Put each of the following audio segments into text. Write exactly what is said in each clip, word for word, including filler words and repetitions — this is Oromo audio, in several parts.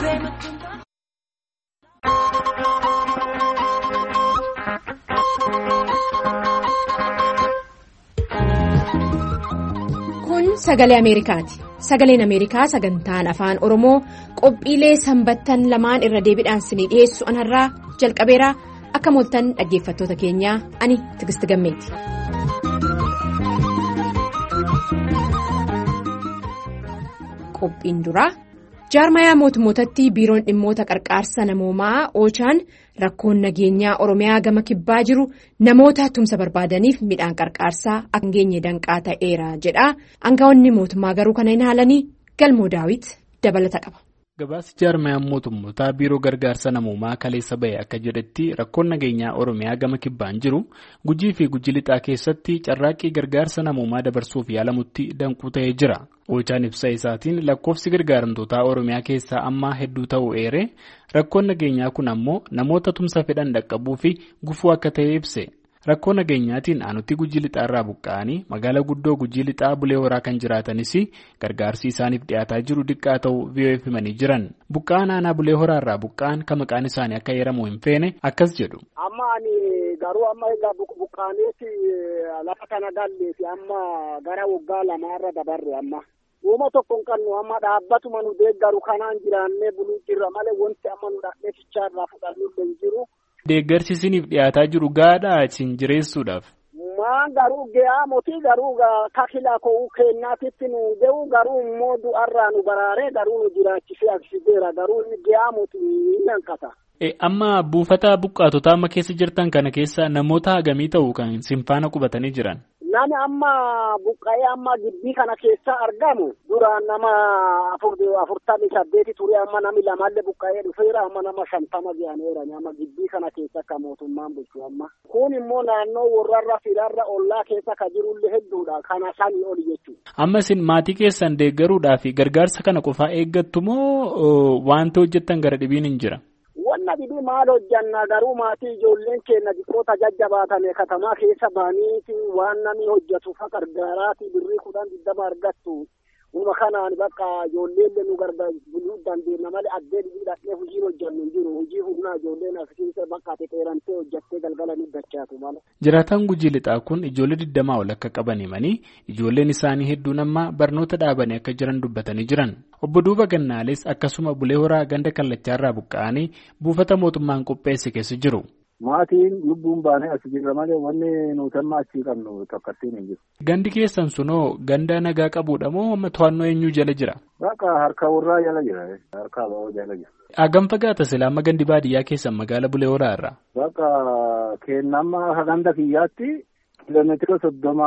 Sagalee Ameerikaati. Sagaleen Ameerikaa sagantaan afaan Oromoo qophiilee sanbattan lamaan irra deebiidhaan isinii dhiyeessu anarraa jalqabeera akka mooltan dhaggeeffattoota keenyaa ani Tigisti Gammeeti. Qophiin duraa jaarmayaa mootummootatti biiroon dhimmoota qarqaarsa namoomaa oochaan rakkoon nageenyaa Oromiyaa gama kibbaa jiru namoota tumsa barbaadaniif midhaan qarqaarsaa akka hin geenye danqaa ta'eera jedha. Aangawoonni mootummaa garuu kana hin haalanii galmoo daawit dabalata qaba. Gabaasi jaarmayaan mootummootaa biiroo gargaarsa namoomaa kaleessa bahe akka jedhetti rakkoon nageenyaa Oromiyaa gama kibbaan jiru Gujii fi Gujii Lixaa keessatti carraaqqii gargaarsa namoomaa dabarsuuf yaalamutti danquu ta'ee jira. Oochaan ibsa isaatiin lakkoofsi gargaaramtootaa Oromiyaa keessaa ammaa hedduu ta'uu eere rakkoon nageenyaa kun ammoo namoota tumsa fedhan dhaqqabuu fi gufuu akka ta'e ibse. Rakkoo nageenyaatiin aanutti Gujii Lixaarraa buqqa'anii magaalaa guddoo Gujii Lixaa Bulee Horaa kan jiraatanis gargaarsi isaaniif dhiyaataa jiru diqqaa ta'uu V O F himanii jiran. Buqqa'aan aanaa Bulee Horaarraa buqqa'an kan maqaan isaanii akka heeramu hin feene akkas jedhu. Amma ani garuu amma egaa buqqa'aneeti lafa kana galleefi amma gara waggaa lamaarra dabarre amma. Uuma tokko hin qabnu amma dhaabbatuma nu deeggaru kanaan jiraannee buluu jirra malee wanti amma nu dhaqnee fichaarraa fudhannu hin jiru. Deeggarsi isiniif dhiyaataa jiru gaadhaa isin jireessuudhaaf. Maan garuu ga'aa mootii garuu kakila koo kennaatitti nu ga'u garuu immoo du'arraa nu baraaree garuu nu jiraachisee agarsiiseera garuu inni ga'aa mootii ni hanqata. Amma buufata buqqaatotaa amma keessa jirtan kana keessa namoota hagamii ta'u kan sinfaana qubatanii jiran. Nami amma buqqa'ee amma gibbii kana keessa argamu duraan nama afurtamii saddeeti ture amma nami lamallee buqqa'ee dhufeera amma nama shantama ga'aneera amma gibbii kana keessa akka mootummaan bulchu amma. Kun immoo naannoo warrarra firarra ollaa keessa ka jirullee hedduudha kana sanii oli jechuudha. Amma isin maatii keessan deeggaruudhaa fi gargaarsa kana qofaa eeggattu moo wanti hojjettan gara dhibiin hin jira? Wanna bibii maal hojjanna garuu maatii ijoolleen keenya xiqqoota jajjabaatame katamaa keessa baaniiti waan namni hojjetu fa gargaaraati birrii kudhan digdama argattu. Uma kanaan bakka ijoolleen nu gargaaruu dandeenya malee addee bibii dhaqnee hojii hojjannu hin jiru. Hojii humnaa ijoolleen asiin bakka xeerantee hojjattee galgala ni dachaatu mala. Jiraataan Gujii Lixaa kun ijoollee digdamaa ol akka qaban himanii ijoolleen isaanii hedduun amma barnoota dhaabanii akka jiran dubbatanii jiran. Obbo Duuba Gannaales akkasuma Bulee Horaa ganda kallachaarraa buqqa'anii buufata mootummaan qopheesse keessa jiru. Maatiin lubbuun baanee as jirra malee wanni nuti amma achii qabnu tokkottiin hin jiru. Gandi keessan sunoo ganda nagaa qabuudha moo amma to'annoo eenyuu jala jira? Bakka harka warraa jala jira. Harka ba'oo jala jira. Hagam fagaata silaa amma gandi baadiyyaa keessan magaala Bulee Horaa irraa? Bakka kennama ganda kiyyaatti kiiloomeetira soddoma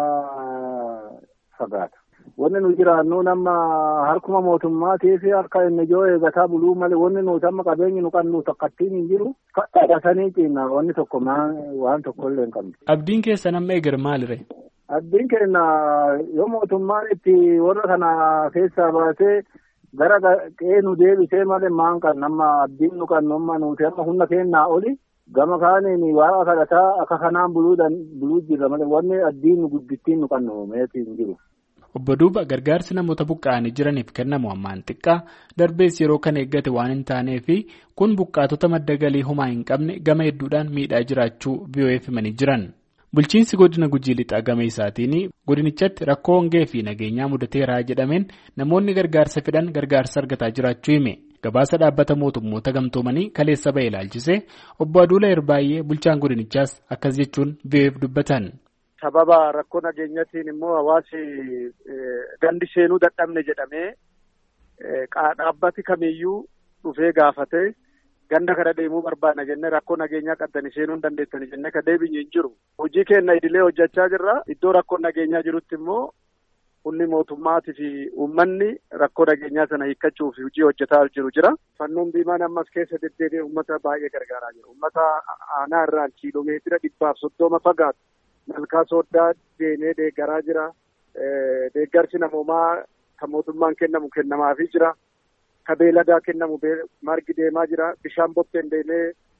fagaata. Wanni nu jiraannu nama harkuma mootummaatii fi harka inni ijoo eegataa buluu malee wanni nuti amma qabeenyi nu qabnu tokkottiin hin jiru. Kadhatatanii ciina wanni tokko waan tokko illee hin qabne. Abdiin keessan amma eegar maalire? Abdiin keenya yoo mootummaan itti warra kana keessaa baasee gara qe'ee nu deebisee malee maan kan nama abdiin nu qabnu amma nuti amma humna kennaa oli gama kaaniin waaqa kadhataa akka kanaan buluu jirra malee wanni abdiin nu guddittiin nu qabnu meetii hin jiru. Obbo Duuba gargaarsi namoota buqqa'anii jiraniif kennamu ammaan xiqqaa darbees yeroo kana eeggate waan hin taaneef kun buqqaatota madda galii homaa hin qabne gama hedduudhaan miidhaa jiraachuu V O F himanii jiran. Bulchiinsi godina Gujii Lixaa gama isaatiin godinichatti rakkoo hongee fi nageenyaa mudateeraa jedhameen namoonni gargaarsa fedhan gargaarsa argataa jiraachuu hime. Gabaasa dhaabbata mootummoota gamtoomanii kaleessa bahe ilaalchise obbo Aduula Erbaay'ee bulchaan godinichaas akkas jechuun V O F dubbatan. Sababa rakkoo nageenyatiin immoo hawaasi gandi seenuu dadhabne jedhamee dhaabbati kamiyyuu dhufee gaafatee ganda kana deemuu barbaadna jennee rakkoo nageenyaa qaddanii seenuu hin dandeessani jennee ka deebinye hin jiru. Hojii keenya idilee hojjechaa jirra. Iddoo rakkoo nageenyaa jirutti immoo humni mootummaatii fi uummanni rakkoo nageenyaa sana hiikkachuuf hojii hojjetaa jiru jira. Fannoon diimaan ammas keessa deddeebi'ee uummata baay'ee gargaaraa jira. Uummata aanaa irraa kiiloomeetira dhibbaaf soddoma fagaatu. Malkaa sooddaa deemee deeggaraa jira. Deeggarsi namoomaa kan mootummaan kennamu kennamaafii jira. Ka beeladaa kennamu margi deemaa jira. Bishaan botteen deemee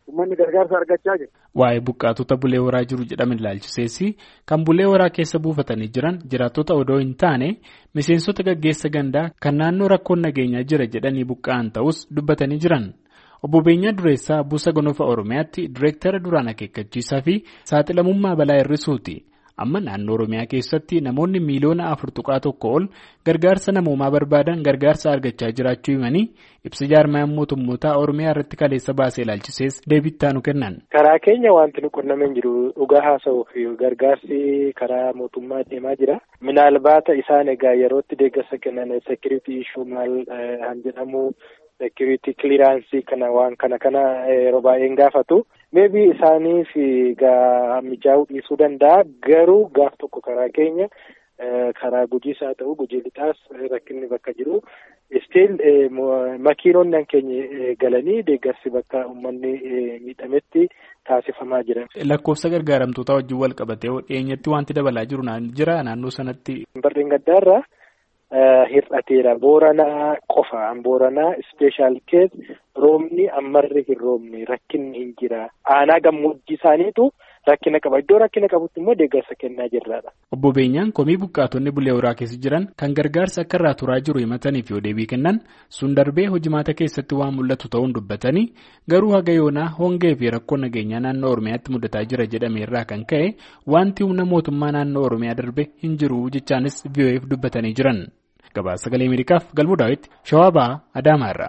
uummanni gargaarsa argachaa jira. Waa'ee buqqaatota bulee horaa jiru jedhaman ilaalchiseessi kan bulee horaa keessa buufatanii jiran jiraattota odoo hin taane miseensota gaggeessa gandaa kan naannoo rakkoon nageenyaa jira jedhanii buqqa'an ta'us dubbatanii jiran. Obbo Beenyaa Dureessaa Buusa Gonofaa Oromiyaatti Direektara duraan akeekkachiisaa fi saaxilamummaa balaa hir'isuuti. Amma naannoo Oromiyaa keessatti namoonni miiliyoona afur tuqaa tokko ol gargaarsa namoomaa barbaadan gargaarsa argachaa jiraachuu himanii ibsa jaarmayaan mootummootaa Oromiyaa irratti kaleessa baasee ilaalchisees deebittaa nu kennan. Karaa keenya wanti nu qunnameen jiru dhugaa haasa'uu fi gargaarsi karaa mootummaa deemaa jira. Minaalbaata isaan egaa yerootti deeggarsa kennan security issue maal han jedhamu security clearance kana waan kana kana yeroo baay'een gaafatu. Maybe isaaniif gaa mijaa'uu dhiisuu danda'a garuu gaaf tokko karaa keenya karaa gujiis haa ta'u gujii lixaas rakkinni bakka jiru still makiinonni keenya galanii deeggarsi bakka uummanni miidhametti taasifamaa jira. Lakkoofsa gargaaramtootaa wajjin wal qabatee dhiyeenyatti wanti dabalaa jiru jira naannoo sanatti. Barreen gaddaarraa hir'ateera booranaa qofa booranaa special case roobni ammarri hin roobne rakkinni hin jira aanaa gammoojjii isaaniitu rakkina qaba iddoo rakkina qabutti immoo deeggarsa kennaa jirraadha. Obbo Beenyaan komii buqqaatonni bulee horaa keessa jiran kan gargaarsa akka irraa turaa jiru himatanii fi deebii kennan sun darbee hojimaata keessatti waan mul'atu ta'uun dubbatanii garuu haga yoonaa hongee fi rakkoo nageenyaa naannoo Oromiyaatti mudataa jira jedhame irraa kan ka'e wanti humna mootummaa naannoo Oromiyaa darbe hin jiru jechaanis V O F dubbatanii jiran. Gabaasa Sagalee Ameerikaaf Galbuu Daawit Shawaa Ba'aa Adaamaa irraa.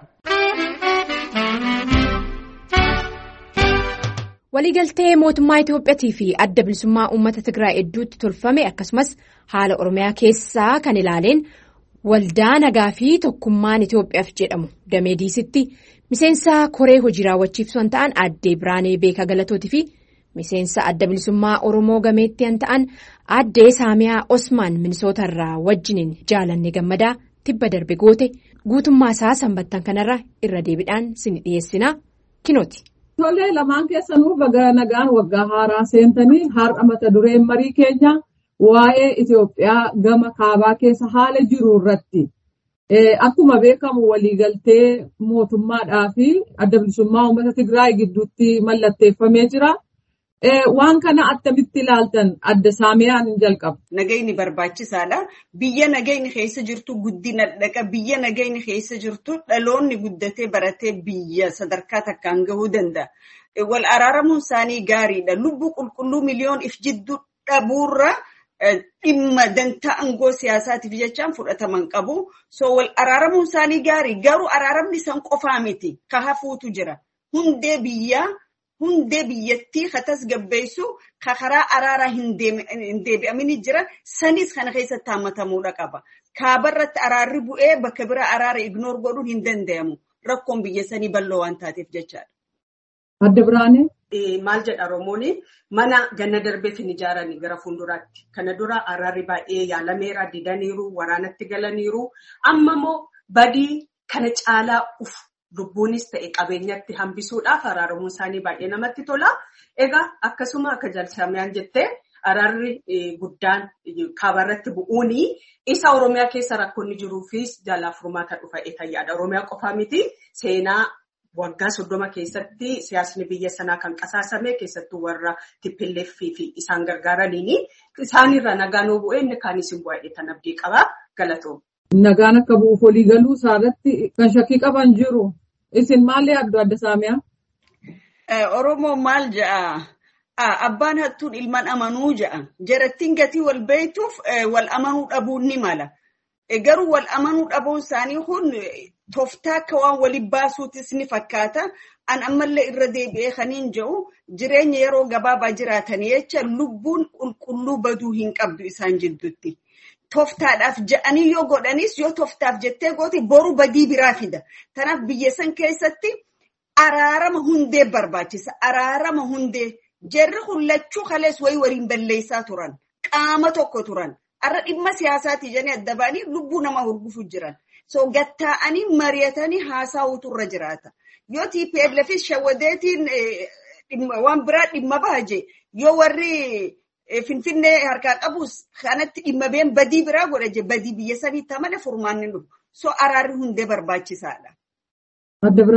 Waliigaltee mootummaa Itoophiyaatii fi adda bilisummaa uummata Tigraay hedduutti tolfame akkasumas haala Oromiyaa keessaa kan ilaaleen waldaa nagaa fi tokkummaan Itoophiyaaf jedhamu damee diisitti miseensa koree hojii raawwachiiftuu ta'an aadde Biraanee Beekaa Galatootii fi miseensa adda bilisummaa Oromoo gameetti ta'an aadde Saamiyaa Osmaan Minisoota irraa wajjiniin jaalanne gammadaa tibba darbe goote guutummaa isaa sanbattan kanarra irra deebiidhaan sin dhiyeessina kinooti. Tolee lamaan keessanuu baga nagaan waggaa haaraa seentanii har'a mata dureen marii keenya waa'ee Itoophiyaa gama kaabaa keessa haala jiru irratti akkuma beekamu waliigaltee mootummaadhaa fi adda bilisummaa uummata Tigraay gidduutti mallatteeffamee jira. Waan kana attamitti ilaaltan adda Saamiyaan hin jalqabu. Nagayni barbaachisaadha. Biyya nagayni keessa jirtu guddina dhaqa. Biyya nagayni keessa jirtu dhaloonni guddatee baratee biyya sadarkaa takkaan gahuu danda'a. Wal araaramuun isaanii gaariidha. Lubbuu qulqulluu miliyoon if jidduu dhabuurra dhimma dantaa aangoo siyaasaatiif jechaan fudhataman qabu. So wal araaramuun isaanii gaarii. Garuu araaramni san qofaa miti. Ka hafuutu jira. Hundee biyyaa. Hundee biyyattii katas gabbeessu karaa araaraa hin deebi'amini jira sanis kana keessatti hammatamuudha qaba. Kaabarratti araarri bu'ee bakka bira araara ignoor godhuun hin danda'amu. Rakkoon biyya sanii bal'oo waan taateef jechaadha. Adda Biraanee. Maal jedha Oromooni mana ganna darbeetiin ijaaranii gara fuulduraatti. Kana dura araarri baay'ee yaalameera didaniiru waraanatti galaniiru amma immoo badii kana caalaa uf. Lubbuunis ta'e qabeenyatti hambisuudhaaf araaramuun isaanii baay'ee namatti tola. Egaa akkasuma akka Saamiyaan jettee araarri guddaan kaabarratti bu'uuni isa Oromiyaa keessa rakkoonni jiruufis jaalaaf furmaata dhufa eetayyaadha. Oromiyaa qofaa miti seenaa waggaa soddoma keessatti siyaasni biyya sanaa kan qasaasame keessattuu warra T P L F fi isaan gargaaraniini isaanirra nagaan bu'ee inni kaanis hin bu'ee tan abdii qaba galatoom. Nagaan akka bu'uuf walii galuu isaarratti kan shakkii qaban jiru. Isin maal yaaddu adda Saamiyaa? Oromoo maal ja'a? Abbaan hattuun ilmaan amanuu ja'a. Jarattiin gatii wal beektuuf wal amanuu dhabuun ni mala. Garuu wal amanuu dhabuun isaanii kun tooftaa akka waan waliin baasuutis ni fakkaata. An ammallee irra deebi'ee kaniin jedhu jireenya yeroo gabaabaa jiraatanii jecha lubbuun qulqulluu baduu hin qabdu isaan jidduutti. Tooftaadhaaf ja'anii yoo godhanis yoo tooftaaf jettee goote boru badii biraa fida. Kanaaf biyya san keessatti araarama hundee barbaachisa. Araarama hundee jarri hullachuu kalees wayii waliin balleessaa turan. Qaama tokko turan. Arra dhimma siyaasaatii jedhanii adda ba'anii lubbuu nama hurgufu jiran. So gattaa'anii mari'atanii haasa'uutu irra jiraata. Yoo T P L F shawadeetiin waan biraa dhimma bahaje yoo warri Finfinnee harkaa qabus kanatti dhimma been badii biraa godhaje badii biyya sanii tamale furmaanni dhufu. So araarri hundee barbaachisaadha. Adda Biraan.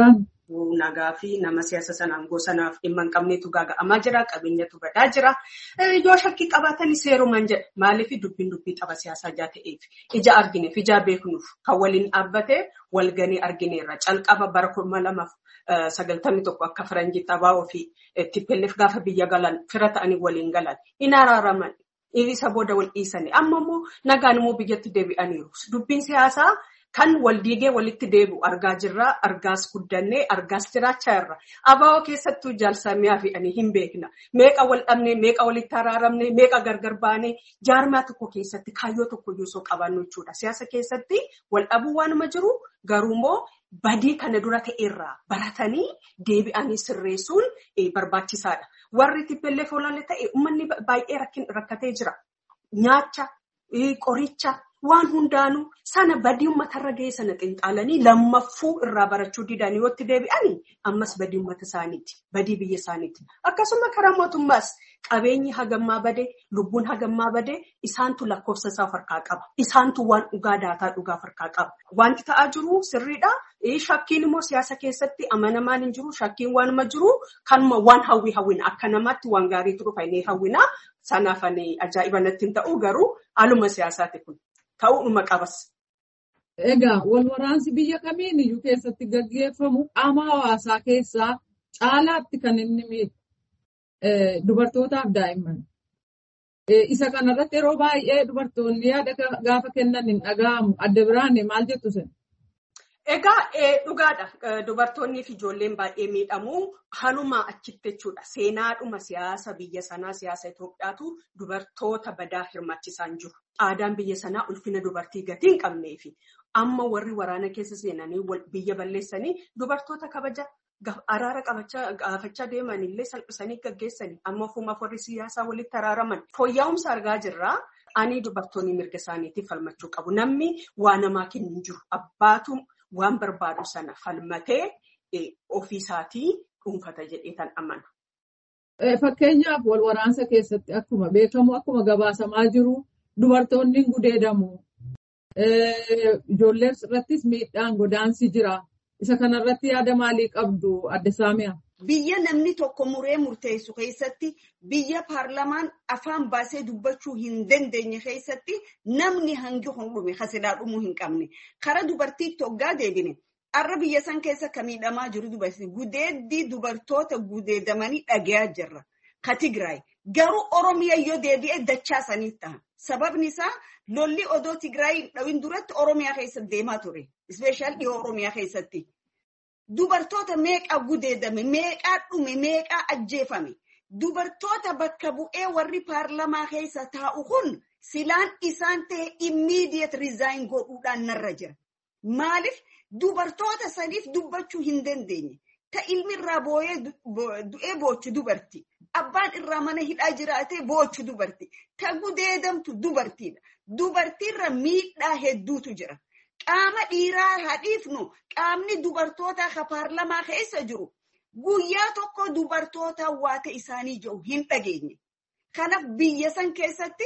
nagaa fi nama siyaasa sanaan gosanaaf dhimma hin qabneetu gaaga'amaa jira. Qabeenyatu badaa jira. Yoo shakkii qabaatanii seerumaan jedha. Maaliif dubbiin dubbii tapha siyaasaa jaa ta'eef ija argineef ija beeknuuf kan waliin dhaabbatee walganii argineerra. Calqaba bara kuma lamaaf sagaltamii tokko akka faranjii taphaa fi T P L F gaafa biyya galan fira ta'anii waliin galan. Hin araaraman. Isa booda wal dhiisanii. Amma immoo nagaan immoo biyyatti deebi'aniiru. Dubbiin siyaasaa kan wal diigee walitti deebi'u argaa jirra. Argaas guddannee argaas jiraachaa jirra. Abaa'oo keessattuu jaalsamiyaa fi ani hin beekna. Meeqa wal dhabnee, meeqa walitti araaramnee, meeqa gargar baanee jaarmaa tokko keessatti kaayyoo tokko yoo qabannu jechuudha. Siyaasa keessatti wal dhabuu waanuma jiru garuu immoo badii kana dura ta'erraa baratanii deebi'anii sirreessuun barbaachisaadha. Warri T P L F olaanee ta'e uummanni baay'ee rakkatee jira. Nyaacha, qoricha waan hundaanuu sana badii uummatarra ga'e sana xinxaalanii lammaffuu irraa barachuu didanii yoo itti deebi'anii ammas badii uummata isaaniiti. Badii biyya isaaniiti. Akkasuma karaa mootummaas qabeenyi hagammaa badee, lubbuun hagammaa badee isaantu lakkoofsa isaa harkaa qaba. Isaantu waan dhugaa daataa dhugaa harkaa qaba. Wanti ta'aa jiru sirriidha. Shakkiin immoo siyaasa keessatti amanamaan hin jiru. Shakkiin waanuma jiru kanuma waan hawwii hawwina. Akka namaatti waan gaariitu dhufa inni hawwina. Sanaaf ani ajaa'iba natti hin ta'u garuu haaluma siyaasaati kun. Ta'uudhuma qabas. Egaa wal waraansi biyya kamiin iyyuu keessatti gaggeeffamu qaama hawaasaa keessaa caalaatti kan inni miidhu dubartootaaf daa'imman. Isa kanarratti yeroo baay'ee dubartoonni yaada gaafa kennan hin dhaga'amu. Adda biraan maal jettu sen? Egaa dhugaadha. Dubartoonnii fi ijoolleen baay'ee miidhamu halumaa achitti jechuudha. Seenaadhuma siyaasa biyya sanaa siyaasa Itoophiyaatu dubartoota badaa hirmaachisaan jiru. Aadaan biyya sanaa ulfina dubartii gatii hin qabnee fi amma warri waraana keessa seenanii biyya balleessanii dubartoota kabaja araara gaafachaa deemanillee salphisanii gaggeessanii amma ofumaaf warri siyaasaa walitti araaraman fooyya'umsa argaa jirraa. Ani dubartoonni mirga isaaniitiif falmachuu qabu. Namni waa namaa kennu hin jiru. Abbaatu waan barbaadu sana falmatee ofiisaatii dhuunfata jedhee tan amana. Fakkeenyaaf wal waraansa keessatti akkuma beekamu akkuma gabaasamaa jiru dubartoonni gudeedamu. Ijoollee irrattis miidhaan godaansi jira. Isa kanarratti yaada maalii qabdu Adde Saamiyaa? Biyya namni tokko muree murteessu keessatti biyya paarlamaan afaan baasee dubbachuu hin dandeenye keessatti namni hangi hundhume hasilaa dhumuu hin qabne. Kara dubartiitti hoggaa deebine. Arra biyya san keessa kan miidhamaa jiru dubartii. Gudeeddii dubartoota gudeedamanii dhagayaa jirra. Ka Tigraay. Garuu Oromiyaa yoo deebi'ee dachaa saniif ta'a. Sababni isaa lolli odoo Tigraay dhawin duratti Oromiyaa keessatti deemaa ture. Ispeeshaal dhiyoo Oromiyaa keessatti. Dubartoota meeqaa gudeedame, meeqaa dhume, meeqaa ajjeefame. Dubartoota bakka bu'ee warri paarlamaa keessa taa'u kun silaan isaan ta'e immediate resign godhuudhaan narra jira. Maaliif dubartoota saniif dubbachuu hin dandeenye. Ta ilmi irraa boo'ee du'ee boochu dubartii. Abbaan irraa mana hidhaa jiraatee boochu dubartii. Ta gudeedamtu dubartiidha. Dubartiirra miidhaa hedduutu jira. Qaama dhiiraa hadhiifnu qaamni dubartoota ka paarlamaa keessa jiru guyyaa tokko dubartoota waata isaanii jiru hin dhageenye. Kanaaf biyya san keessatti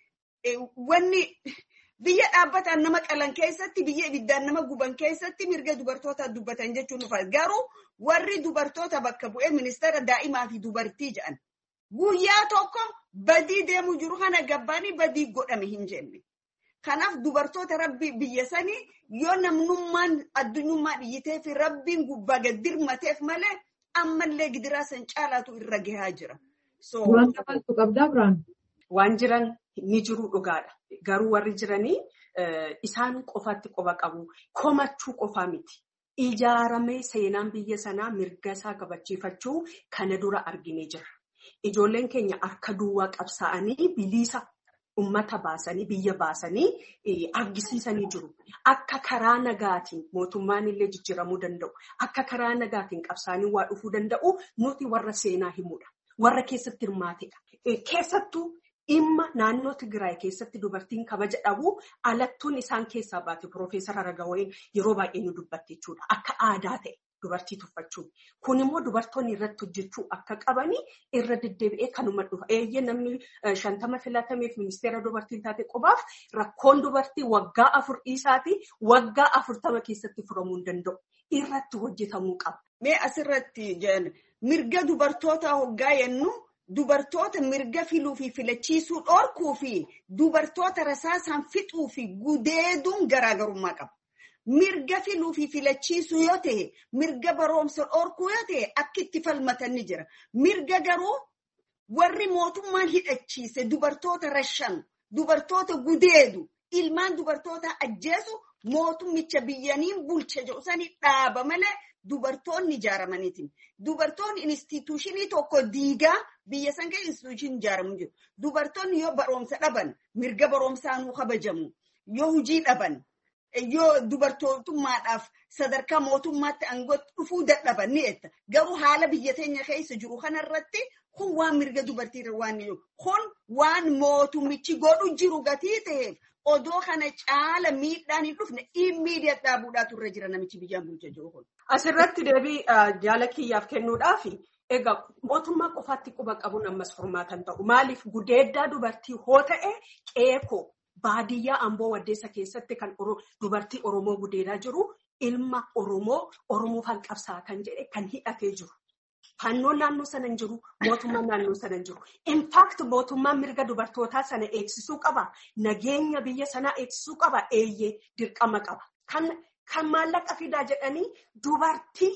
wanni biyya dhaabbataan nama qalan keessatti biyya ibiddaan nama guban keessatti mirga dubartoota dubbatan jechuun dhufa. Garuu warri dubartoota bakka bu'ee ministeera daa'imaa fi dubartii jedhan guyyaa tokko badii deemu jiru kana gabbaanii badii godhame hin jenne. Kanaaf dubartoota rabbi biyya sanii yoo namnummaan addunyummaa dhiyyitee fi rabbiin gubbaa gaddirmateef malee ammallee gidiraa san caalaatu irra gahaa jira. Waan qabatu qabdaa biraan? Waan jiran ni jiru dhugaadha. Garuu warri jiranii isaan qofaatti qofa qabu. Komachuu qofaa miti. Ijaaramee seenaan biyya sanaa mirga isaa kabachiifachuu kana dura arginee jira. Ijoolleen keenya harka duwwaa qabsaa'anii bilisa ummata baasanii biyya baasanii argisiisanii jiru. Akka karaa nagaatiin mootummaan illee jijjiiramuu danda'u. Akka karaa nagaatiin qabsaanii waa dhufuu danda'u nuti warra seenaa himudha. Warra keessatti hirmaatedha. Keessattuu dhimma naannoo Tigraay keessatti dubartiin kabaja dhabu alattuun isaan keessaa baate Piroofeesar Aragawayin yeroo baay'ee nu dubbatte jechuudha. Akka aadaa ta'e dubartii tuffachuun. Kun immoo dubartoonni irratti hojjechuu akka qabanii irra deddeebi'ee kanuma dhufa. Eeyyee namni shantama filatameef ministeera dubartiin taate qobaaf rakkoon dubartii waggaa afur dhiisaati waggaa afurtama keessatti furamuu hin danda'u. Irratti hojjetamuu qaba. Mee asirratti jenna mirga dubartoota hoggaa yennu dubartoota mirga filuu fi filachiisuu dhorkuu fi dubartoota rasaasaan fixuu fi gudeeduun garaagarummaa qaba. Mirga filuu fi filachiisuu yoo ta'e, mirga baroomsa dhorkuu yoo ta'e akka itti falmatan ni jira. Mirga garuu warri mootummaan hidhachiise dubartoota rashan, dubartoota gudeedu, ilmaan dubartoota ajjeesu mootummicha biyyaniin bulcha jedhu sanii dhaaba malee dubartoonni ijaaramaniitiin. Dubartoonni instituushinii tokko diigaa biyya san kee instituushinii ijaaramu jiru. Dubartoonni yoo baroomsa dhaban, mirga baroomsaanuu kabajamu. Yoo hojii dhaban, yoo dubartootummaadhaaf sadarkaa mootummaatti aangootti dhufuu dadhaban ni etta. Garuu haala biyya teenya keessa jiru kanarratti kun waan mirga dubartiirra waan jiru. Kun waan mootummichi godhu jiru gatii ta'eef odoo kana caala miidhaan hin dhufne immiidiyaat dhaabuudhaatu irra jira namichi biyyaan bulcha jiru kun. Asirratti deebii jaala kiyyaaf kennuudhaaf egaa mootummaa qofaatti quba qabuun ammas furmaatan ta'u. Maaliif gudeeddaa dubartii hoo ta'e qeekoo baadiyyaa Amboo Waddeessa keessatti kan dubartii Oromoo gudeedaa jiru ilma Oromoo Oromoo kan qabsaa kan jedhe kan hidhatee jiru. Fannoon naannoo sana hin jiru, mootummaan naannoo sana hin jiru. In fact mootummaan mirga dubartootaa sana eegsisuu qaba. Nageenya biyya sanaa eegsisuu qaba. Eeyyee dirqama qaba. Kan kan maallaqa fidaa jedhanii dubartii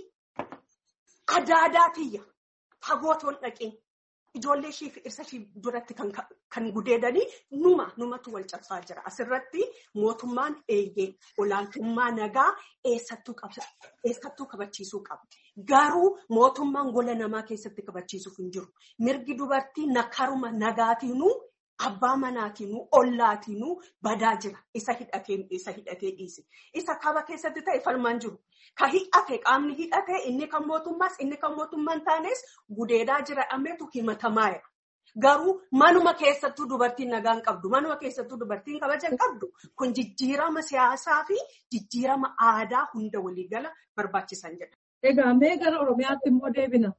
adaadaa tiyya fagootoon dhaqee ijoollee ishii fi dhirsa ishii duratti kan kan gudeedanii numa numatu wal cabsaa jira. Asirratti mootummaan eeyyee olaantummaa nagaa eessattuu qaba. Eessattuu kabachiisuu qaba. Garuu mootummaan gola namaa keessatti kabachiisuuf hin jiru. Mirgi dubartii nakaruma nagaatiinuu abbaa manaatiinuu ollaatiinuu badaa jira. Isa hidhatee isa hidhatee dhiise. Isa kaba keessatti ta'e falmaan jiru. Ka hidhate qaamni hidhate inni kan mootummaas inni kan mootummaan taanes gudeedaa jira ameetu himatamaa jira. Garuu manuma keessattuu dubartiin nagaan qabdu, manuma keessattuu dubartiin kabajan qabdu kun jijjiirama siyaasaa fi jijjiirama aadaa hunda waliigala barbaachisan jedha. Egaa mee gara Oromiyaatti immoo deebina.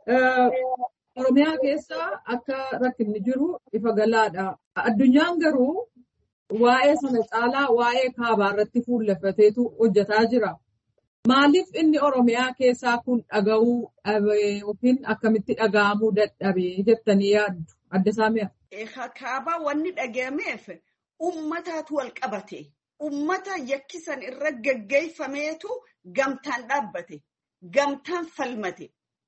Oromiyaa keessa akka rakkinni jiru ifa galaadha. Addunyaan garuu waa'ee sana caalaa waa'ee kaabaa irratti fuulleffateetu hojjetaa jira. Maaliif inni Oromiyaa keessaa kun dhaga'uu dhabee yookiin akkamitti dhaga'amuu dadhabee jettanii yaaddu? Adda Saamiyaa. Kaabaa wanni dhagahameef uummataatu wal qabate. Uummata yakkisan irra gaggeeffameetu gamtaan dhaabbate. Gamtaan falmate.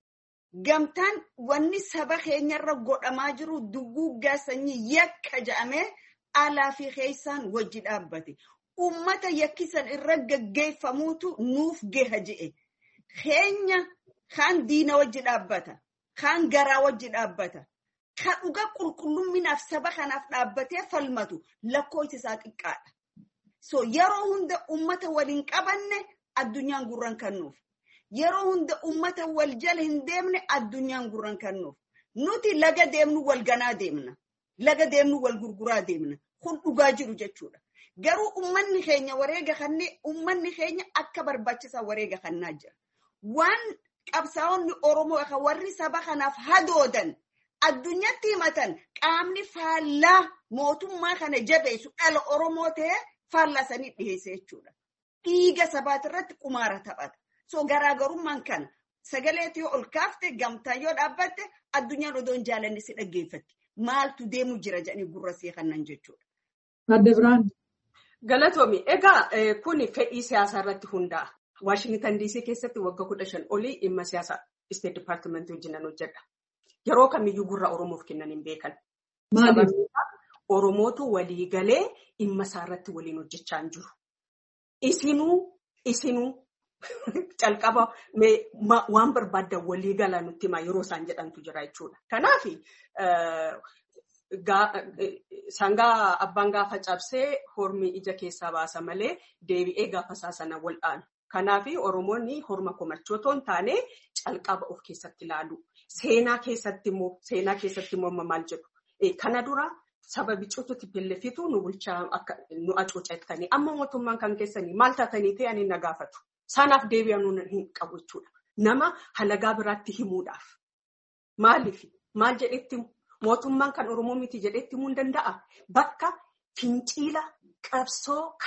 Gamtaan wanni saba keenyarra godhamaa jiru duguuggaa sanyii yakka jedhamee alaa fi keessaan wajji dhaabbate. Uummata yakkisan irra gaggeeffamuutu nuuf gaha je'e. Keenya kan diina wajji dhaabbata. Kan garaa wajji dhaabbata. Kan dhugaa qulqullumminaaf saba kanaaf dhaabbatee falmatu lakkoofsi isaa xiqqaadha. So yeroo hunda uummata waliin qabanne addunyaan gurran kennuuf. Yeroo hunda uummata wal jala hin deemne addunyaan gurran kennuuf. Nuti laga deemnu wal ganaa deemna. Laga deemnu wal gurguraa deemna. Kun dhugaa jiru jechuudha. Garuu uummanni keenya wareega kannee uummanni keenya akka barbaachisaa wareega kannaa jira. Waan qabsaa'onni Oromoo akka warri saba kanaaf hadoodan addunyaatti himatan qaamni faallaa mootummaa kana jabeessu dhala Oromoo ta'ee faallaa sanii dhiyeesse jechuudha. Dhiiga sabaati irratti qumaara taphata. So garaagarummaan kana sagaleetii yoo ol kaafte gamtaan yoo dhaabbatte addunyaan odoo hin jaalanne si dhaggeeffatti. Maaltu deemu jira jedhanii gurra see kannan jechuudha. Adda Biraan. Galatoomi. Egaa kun fedhii siyaasaa irratti hundaa'a. Waashingtan D C keessatti waggaa kudha shan olii dhimma siyaasaa State Department wajjinan hojjedha. Yeroo kamiyyuu gurra Oromoof kennan hin beekan. Maaliif? Oromootu walii galee dhimma isaa irratti waliin hojjechaa hin jiru. Isinuu isinuu calqaba waan barbaaddan walii galaa nutti himaa yeroo isaan jedhantu jira jechuudha. Kanaaf sangaa abbaan gaafa cabsee hormi ija keessaa baasa malee deebi'ee gaafa isaa sana wal dhaanu. Kanaaf Oromoonni horma komachoo hin taane calqaba of keessatti ilaalu. Seenaa keessatti immoo seenaa keessatti immoo maal jedhu. Kana dura saba bicuututti billefitu nu bulchaa akka nu acuucattanii amma mootummaan kan keessanii maal taatanii ta'e ani na gaafatu. Sanaaf deebi'anuu hin qabu jechuudha. Nama halagaa biraatti himuudhaaf. Maaliif? Maal jedhetti mootummaan kan Oromoo miti jedhetti himuu hin danda'a. Bakka finciila qabsoo kana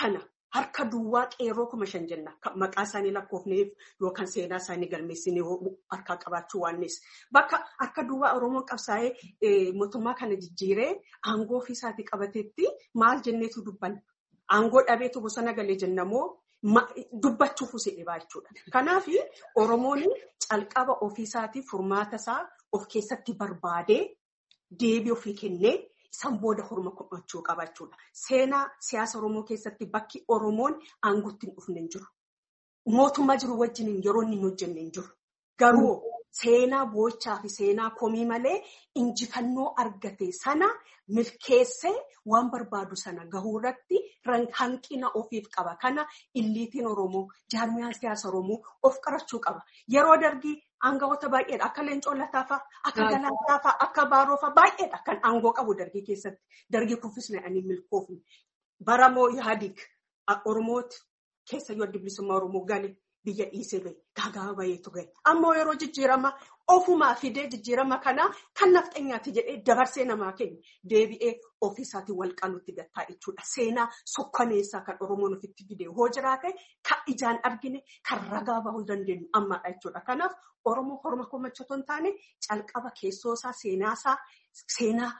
harka duwwaa qeerroo kuma shan jenna. Maqaa isaanii lakkoofneef yookaan seenaa isaanii galmeessinee harkaa qabaachuu waannis. Bakka harka duwwaa Oromoon qabsaa'ee mootummaa kana jijjiiree aangoo ofiisaatii qabateetti maal jenneetu dubbanna. Aangoo dhabeetu bosona galee jennamoo dubbachuuf usedhibaa jechuudha. Kanaaf Oromoon calqaba ofiisaatii furmaata isaa of keessatti barbaadee deebii ofii kennee isaan booda horma komachuu qabaachuudha. Seenaa siyaasa Oromoo keessatti bakki Oromoon aangootti hin dhufne hin jiru. Mootummaa jiru wajjin yeroo inni hin hojjenne hin jiru. Garuu seenaa boochaa fi seenaa komii malee injifannoo argate sana milkeessee waan barbaadu sana gahuu irratti hanqina ofiif qaba. Kana illiitiin Oromoo, jaarmiyaan siyaasa Oromoo of qarachuu qaba. Yeroo dargii aangawoota baay'eedha. Akka Leencoo Lattaa, akka Galaataa, akka Baaroo baay'eedha kan aangoo qabu dargii keessatti. Dargii kuffisne ani milkoofne. Baramoo Ihaadig Oromooti keessayyuu adda bilisummaa Oromoo gale biyya dhiisee bahe gaagaa baheetu gahe. Ammoo yeroo jijjiirama ofumaa fidee jijjiirama kana kan nafxanyaati jedhee dabarsee namaa kennu deebi'ee ofiisaatii wal qaluutti gattaa jechuudha. Seenaa sokkaneessaa kan Oromoon ofitti fidee hoo jiraate kan ijaan argine kan ragaa bahuu dandeenyu ammaadha jechuudha. Kanaaf Oromoo horma komachuu hin taane calqaba keessoosaa seenaasaa seenaa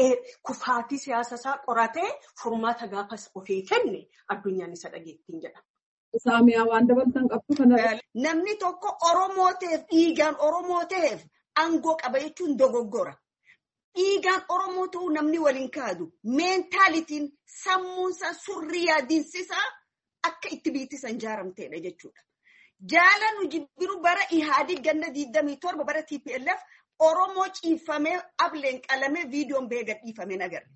kufaatii siyaasasaa qoratee furmaata gaafas ofii kenne addunyaan isa dhageettiin jedha. Saamiyaa waan dabalatan qabdu kana. Namni tokko Oromoo ta'eef dhiigaan Oromoo ta'eef aangoo qaba jechuun dogoggora. Dhiigaan Oromoo ta'uu namni waliin kaadu meentaalitiin sammuunsaa surrii yaadiinsisaa akka itti biittisan jaaramteedha jechuudha. Jaala nu jibbiru bara Ihaadig ganna digdamii torba bara T P L F Oromoo ciifamee ableen qalamee viidiyoon bee gadhiifamee agarre.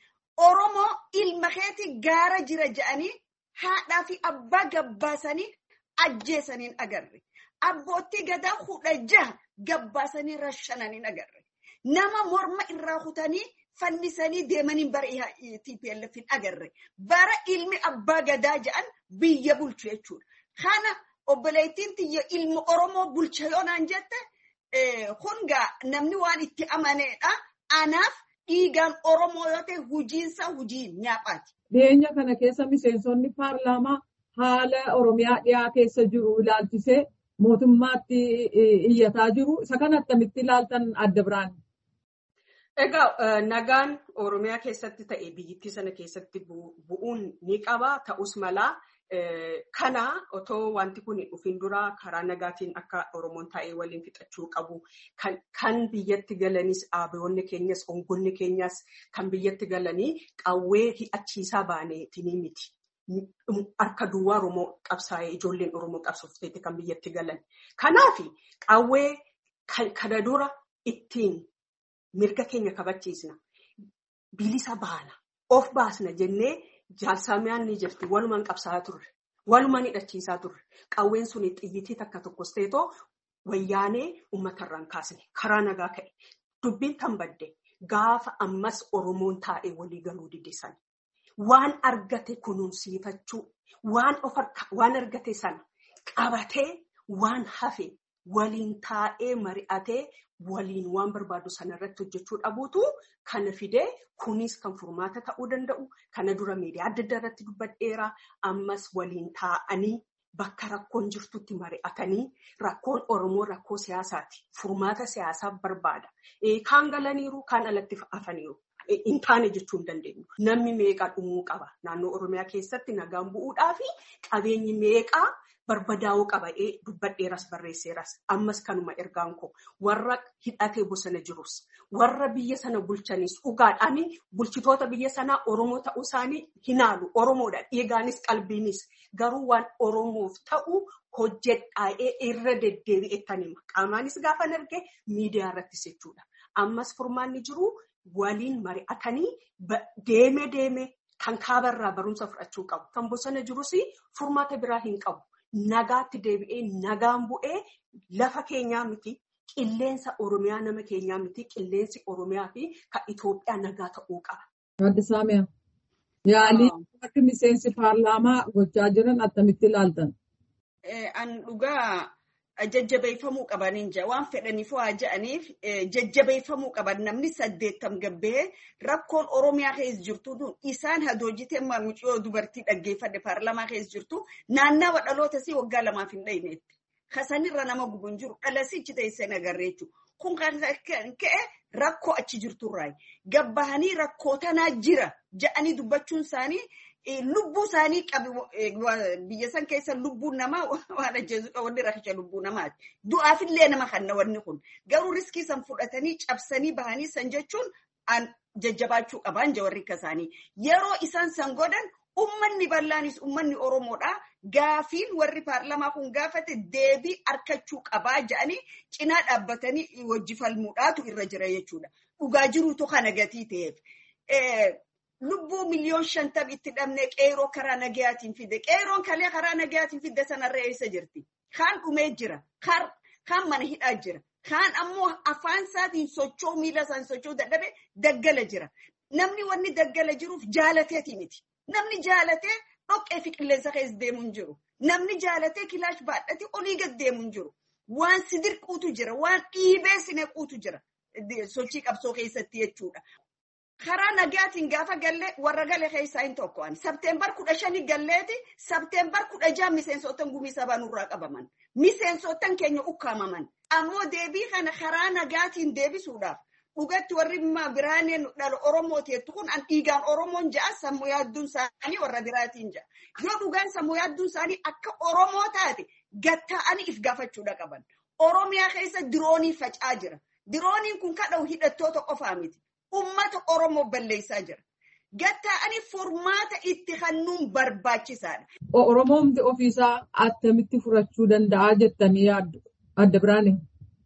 Oromoo ilma keetii gaara jira jedhanii haadhaa fi abbaa gabbaasanii ajjeesaniin agarre. Abbootii gadaa kudha jaha gabbaasanii rashananiin agarre. Nama morma irraa kutanii fannisanii deemaniin bara T P L F hin agarre. Bara ilmi abbaa gadaa jedhan biyya bulchu jechuudha. Kana obboleettiin tiyya ilma Oromoo bulcha yoonaan jette hungaa namni waan itti amaneedha. Anaaf dhiigaan Oromoo yoo ta'e hojiinsa hojii nyaaphaati. Dhiyeenya kana keessa miseensonni paarlaamaa haala Oromiyaa dhiyaa keessa jiru ilaalchisee mootummaatti iyyataa jiru. Isa kana akkamitti ilaaltan adda biraan? Egaa nagaan Oromiyaa keessatti ta'e biyyattii sana keessatti bu'uun ni qaba. Ta'us malaa kana otoo wanti kun dhufin dura karaa nagaatiin akka Oromoon taa'ee waliin fixachuu qabu. Kan biyyatti galanis dhaabbatoonni keenyas ongonni keenyas kan biyyatti galanii qawwee hidhachiisaa baaneetiin miti. Harka duwwaa Oromoo qabsaa'ee ijoolleen Oromoo qabsoofteetti kan biyyatti galan. Kanaaf qawwee kana dura ittiin mirga keenya kabachiisna. Bilisa baana. Of baasna jennee jaalsamiyaan ni jirti. Walumaan qabsaa'aa turre. Walumaan hidhachiisaa turre. Qawween suni xiyyitii takka tokkos ta'etoo wayyaanee uummatarraan kaasne. Karaa nagaa ka'e. Dubbiin kan badde gaafa ammas Oromoon taa'ee walii galuu dideessan. Waan argate kunuunsiifachuu. Waan of waan argate sana qabatee waan hafe waliin taa'ee mari'atee waliin waan barbaadu sanarratti hojjechuu dhabuutu kana fidee kunis kan furmaata ta'uu danda'u. Kana dura miidiyaa adda addaa irratti dubbadheera. Ammas waliin taa'anii bakka rakkoon jirtutti mari'atanii rakkoon Oromoo rakkoo siyaasaati. Furmaata siyaasaa barbaada. Kaan galaniiru kaan alatti hafaniiru. In taane jechuu hin dandeenyu. Namni meeqaa dhumuu qaba. Naannoo Oromiyaa keessatti nagaan bu'uudhaa fi qabeenyi meeqaa barbadaa'uu qaba. Dubbadheeras barreesseeras. Ammas kanuma ergaan koo warra hidhatee bosona jirus warra biyya sana bulchanis dhugaadhaan bulchitoota biyya sanaa Oromoo ta'uu isaanii hinaalu. Oromoodha dhiigaanis qalbiinis garuu waan Oromoof ta'u hojjedhaa'ee irra deddeebi'ettanii qaamaanis gaafa arge miidiyaa irrattis jechuudha. Ammas furmaanni jiru waliin mari'atanii deeme deeme kan kaabarraa barumsa fudhachuu qabu. Kan bosona jirus furmaata biraa hin qabu. Nagaatti deebi'ee nagaan bu'ee lafa keenyaa miti qilleensa Oromiyaa nama keenyaa miti qilleensi Oromiyaa fi kan Itoophiyaa nagaa ta'uu qaba. Adda Saamiyaa. Yaalii akka miseensi paarlaamaa gochaa jiran attamitti ilaaltan? An dhugaa jajjabeeffamuu qabaniin jira waan fedhaniif waa ja'aniif jajjabeeffamuu qaban namni saddeettam gabbee rakkoon Oromiyaa keessa jirtu isaan hadoojitee mucoo dubartii dhaggeeffadhe paarlamaa keessa jirtu naannawa dhaloota si waggaa lamaaf hin dhayneetti. Kasanirra nama gubuun jiru dhalasichi teessee nagarree jechuudha. Kun kan ka'e rakkoo achi jirturraa gabbahanii rakkoo tanaa jira ja'anii dubbachuun isaanii lubbuu isaanii biyya san keessa lubbuun namaa waan ajjeesuudha wanni rakkicha lubbuu namaati. Du'aafillee nama kanna wanni kun garuu riskii san fudhatanii cabsanii bahanii san jechuun jajjabaachuu qaban jawarri akka isaanii yeroo isaan san godhan ummanni bal'aanis ummanni Oromoodhaa gaafiin warri paarlamaa kun gaafate deebii arkachuu qabaa ja'anii cinaa dhaabbatanii wajji falmuudhaatu irra jira jechuudha. Dhugaa jiruutu kana gatii ta'eef. Lubbuu miliyoon shantam itti dhabnee qeeroo karaa nagayaatiin fide. Qeeroon kalee karaa nagayaatiin fide sanarra eessa jirti? Kaan dhumee jira. Kaan mana hidhaa jira. Kaan ammoo afaan isaatiin socho'uu miila isaan socho'uu dadhabe daggala jira. Namni wanni daggala jiruuf jaalateeti miti. Namni jaalatee dhoqqee fi qilleensa keessa deemu hin jiru. Namni jaalatee kilaash baadhate olii gad deemu hin jiru. Waan sidirquutu jira. Waan dhiibee sinequutu jira. Sochii qabsoo keessatti jechuudha. Karaa nagayaatiin gaafa gallee warra galee keessaa hin tokkoon Sabteembar kudha shanii galleeti Sabteembar kudha jaha miseensotan gumii sabaa nurraa qabaman miseensotan keenya ukkaamaman ammoo deebii kana karaa nagayaatiin deebisuudhaaf dhugatti warri biraaneen dhala Oromooti jettu kun an dhiigaan Oromoon ja'a sammuu yaadduun isaanii warra biraatiin ja'a yoo dhugaan sammuu yaadduun isaanii akka Oromoo taate gatta'anii if gaafachuudha qaban Oromiyaa keessa diroonii faca'aa jira dirooniin kun kadhau hidhattoota qofaa miti. Ummata Oromoo balleessaa jira. Gatta'anii furmaata itti kennuun barbaachisaadha. Oromoon ofiisaa attamitti furachuu danda'a jettanii yaaddu adda biraane?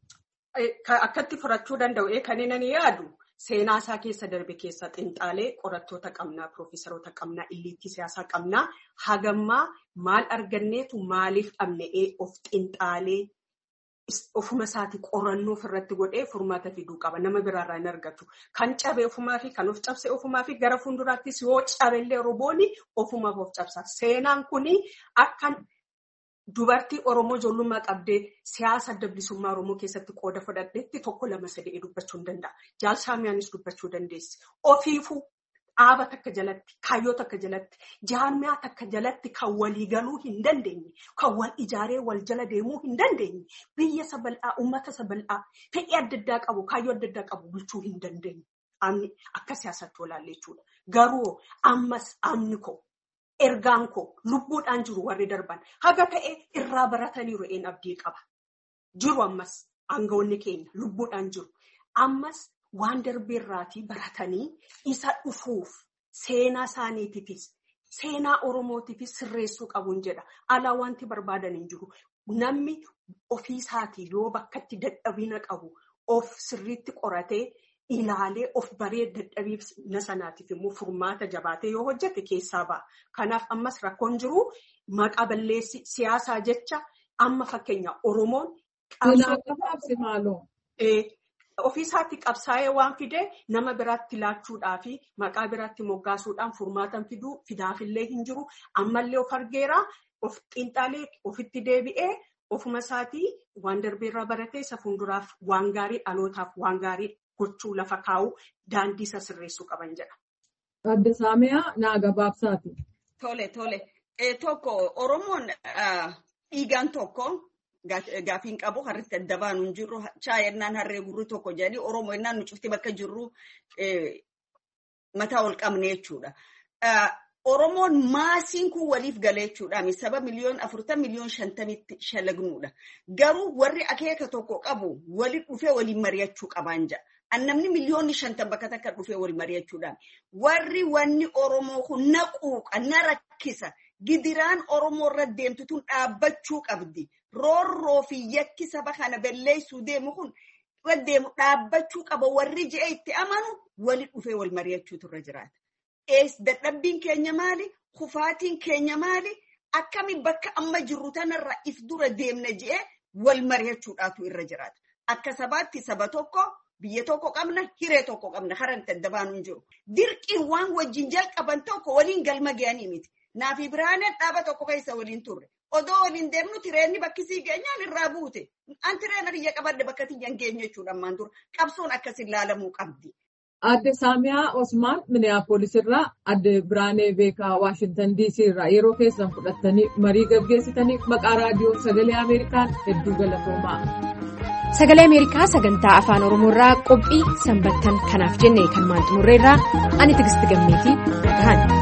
Akkatti furachuu danda'u kan inni yaadu seenaa isaa keessa darbe keessa xinxaalee qorattoota qabnaa, piroofeesaroota qabnaa, illiitti siyaasaa qabnaa hagammaa maal arganneetu maaliif dhabne'ee of xinxaalee ofuma isaati qorannoo ofirratti godhee furmaata fiduu qaba. Nama biraarraa hin argatu. Kan cabe ofumaa fi kan of cabse ofumaa fi gara fuulduraattis yoo cabellee roboonni ofumaaf of cabsa. Seenaan kuni akka dubartii Oromoo ijoollummaa qabdee siyaasa adda bilisummaa Oromoo keessatti qooda fudhadheetti tokko lama sadii dubbachuu hin danda'a. Jaal Shaamiyaanis dubbachuu dandeessi. Ofiifuu dhaaba takka jalatti, kaayyoo takka jalatti, jaarmiyaa takka jalatti kan walii galuu hin dandeenye, kan wal ijaaree wal jala deemuu hin dandeenye, biyya sabal'aa, uummata sabal'aa, fedhii adda addaa qabu, kaayyoo adda addaa qabu bulchuu hin dandeenye. Amni akka siyaasatti olaalle jechuudha. Garuu ammas amni koo, ergaan koo, lubbuudhaan jiru warri darban haga ta'e irraa baratanii re'een abdii qaba. Jiru ammas aangawoonni keenya lubbuudhaan jiru. Ammas waan darbeerraatii baratanii isa dhufuuf seenaa isaaniitiifis seenaa Oromootiifis sirreessuu qabuun jedha. Alaa wanti barbaadan hin jiru. Namni ofiisaatii yoo bakkatti dadhabina qabu of sirriitti qoratee ilaalee of baree dadhabina sanaatiif immoo furmaata jabaatee yoo hojjete keessaa ba'a. Kanaaf ammas rakkoon jiru maqaa balleessi siyaasaa jecha amma fakkeenya Oromoon ofiisaatti qabsaa'ee waan fidee nama biraatti laachuudhaa fi maqaa biraatti moggaasuudhaan furmaatan fiduu fidaafillee hin jiru. Ammallee of argeera of xiinxaalee ofitti deebi'ee ofuma isaatii waan darbeerraa baratee isa fuulduraaf waan gaarii dhalootaaf waan gaarii gochuu lafa kaa'uu daandii isa sirreessuu qaban jedha. Adda Saamiyaa naa gabaabsaati. Tole tole tokko Oromoon dhiigaan tokko. Gaafiin qabu harritti adda baanu hin jirru chaayennaan harree gurri tokko jedhanii Oromoo ennaan nu cufti bakka jirru mataa ol qabne jechuudha. Oromoon maasiin kun waliif galee jechuudha. Saba miliyoon afurtan miliyoon shantamitti shalagnuudha. Garuu warri akeeka tokko qabu waliin dhufee waliin mari'achuu qabaan ja'a. Annamni miliyoonni shantan bakka takka dhufee waliin mari'achuudhaan. Warri wanni Oromoo kun naquuqa na rakkisa. Gidiraan Oromoo irra deemtu tun dhaabbachuu qabdi. Roorroo fi yakki saba kana balleessuu deemu kun irra deemu dhaabbachuu qaba. Warri je'ee itti amanu wali dhufee wal mari'achuutu irra jiraata. Ees dadhabbiin keenya maali? Kufaatiin keenya maali? Akkami bakka amma jirru tanarra if dura deemna je'ee wal mari'achuudhaatu irra jiraata. Akka sabaatti saba tokko biyya tokko qabna, hiree tokko qabna, haranta adda baanu hin jiru. Dirqiin waan wajjin jalqaban tokko waliin galma ga'anii miti. Naafi biraaneen dhaaba tokko keessa waliin turre. odoo waliin deemnu tireenni bakkisii geenyaan irraa buute. An tireena biyya qabadde bakka tiyyan geenye jechuudha ammaan dura. Qabsoon akkasin laalamuu qabdi. Adde Saamiyaa Osmaan Minneapolis irraa adde Biraanee Beekaa Waashintan D C irraa yeroo keessan fudhattanii marii gaggeessitanii maqaa raadiyoo sagalee Ameerikaan hedduu galatoomaa. Sagalee Ameerikaa sagantaa afaan Oromoo irraa qophii sanbattan kanaaf jennee kan maal xumurreerraa ani Tigisti Gammeetii gahan.